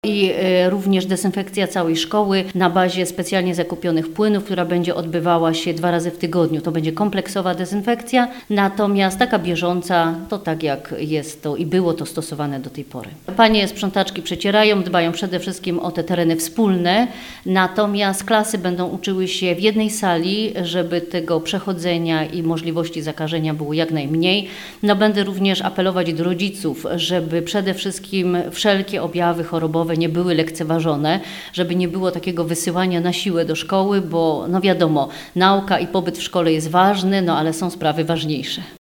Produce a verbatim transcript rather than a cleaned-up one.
I y, również dezynfekcja całej szkoły na bazie specjalnie zakupionych płynów, która będzie odbywała się dwa razy w tygodniu. To będzie kompleksowa dezynfekcja, natomiast taka bieżąca to tak jak jest to i było to stosowane do tej pory. Panie sprzątaczki przecierają, dbają przede wszystkim o te tereny wspólne, natomiast klasy będą uczyły się w jednej sali, żeby tego przechodzenia i możliwości zakażenia było jak najmniej. No, będę również apelować do rodziców, żeby przede wszystkim wszelkie objawy chorobowe nie były lekceważone, żeby nie było takiego wysyłania na siłę do szkoły, bo no wiadomo, nauka i pobyt w szkole jest ważny, no ale są sprawy ważniejsze.